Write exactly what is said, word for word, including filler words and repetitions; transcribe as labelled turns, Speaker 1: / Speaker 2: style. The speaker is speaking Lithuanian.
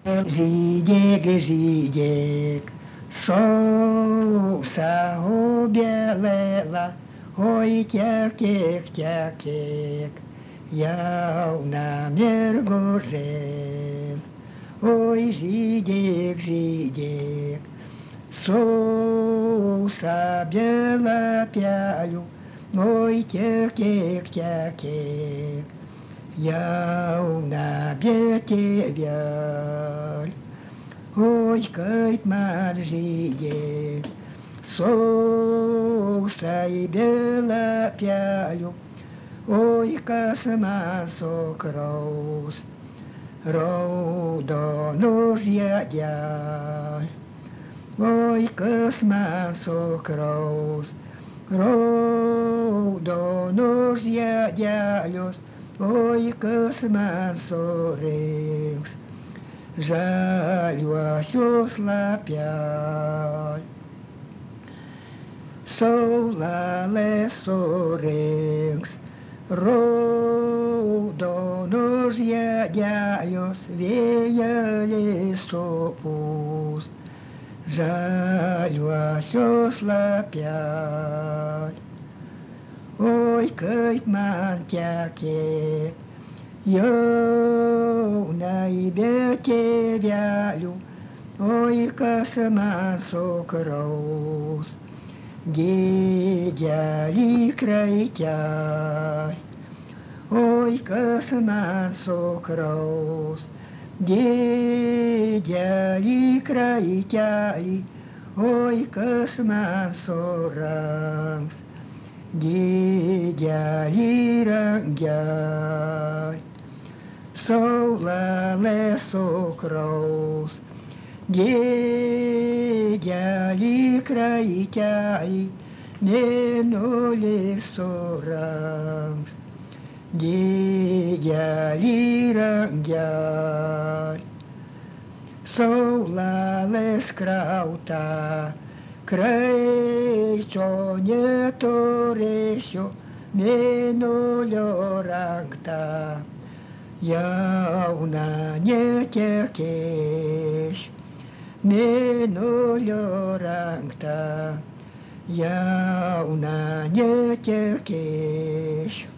Speaker 1: Žydėk, žydėk, sausa obelėla, oi tekėk, tekėk, jauna mergužėl. Oi žydėk, žydėk, sausa bėla pelių, oi tekėk, tekėk, jauna tėvel. Oi kaip man žydėk, sausai bėla pelių, oi kas man sukraus raudonų žiedel. Oi kas man sukraus raudonų žiedelius, oi kas man surinks žaliuosius lapel. Saulelė surinks raudonus žiedelius, vėjelis supūs žaliuosius lapel. Oi kaip man tekėt, jaunai be tėvelių, oi kas man sukraus didelį kraitelį. Oi kas man sukraus didelį kraitelį, oi kas man surangs didelį rangelį. Saulelė sukraus didelį kraitelį, mėnulis surangs didelį rangelį. Saulelės krauta kraičio neturėsiu, mėnulio ranktą jauna netekėsiu. Mėnulio ranktą jauna netekėsiu.